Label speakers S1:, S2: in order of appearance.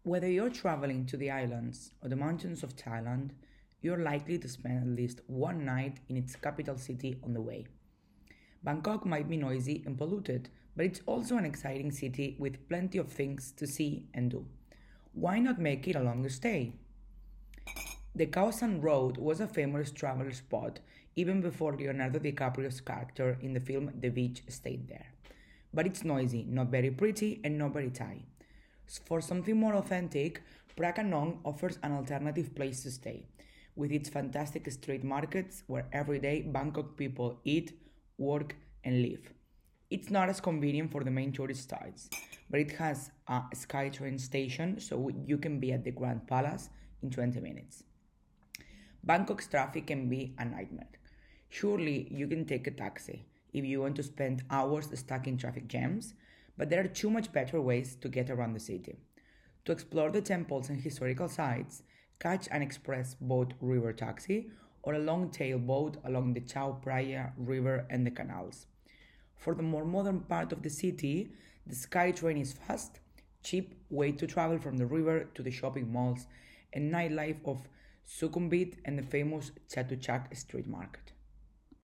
S1: Whether you're traveling to the islands or the mountains of Thailand, you're likely to spend at least one night in its capital city on the way. Bangkok might be noisy and polluted, but it's also an exciting city with plenty of things to see and do. Why not make it a longer stay? The Khao San Road was a famous travel spot even before Leonardo DiCaprio's character in the film The Beach stayed there. But it's noisy, not very pretty, and not very Thai. For something more authentic, Prakanong offers an alternative place to stay, with its fantastic street markets where everyday Bangkok people eat, work, and live. It's not as convenient for the main tourist sites, but it has a SkyTrain station so you can be at the Grand Palace in 20 minutes. Bangkok's traffic can be a nightmare. Surely you can take a taxi if you want to spend hours stuck in traffic jams, but there are too much better ways to get around the city. To explore the temples and historical sites, catch an express boat river taxi or a long tail boat along the Chao Phraya River and the canals. For the more modern part of the city, the SkyTrain is fast, cheap way to travel from the river to the shopping malls and nightlife of Sukhumvit and the famous Chatuchak street market.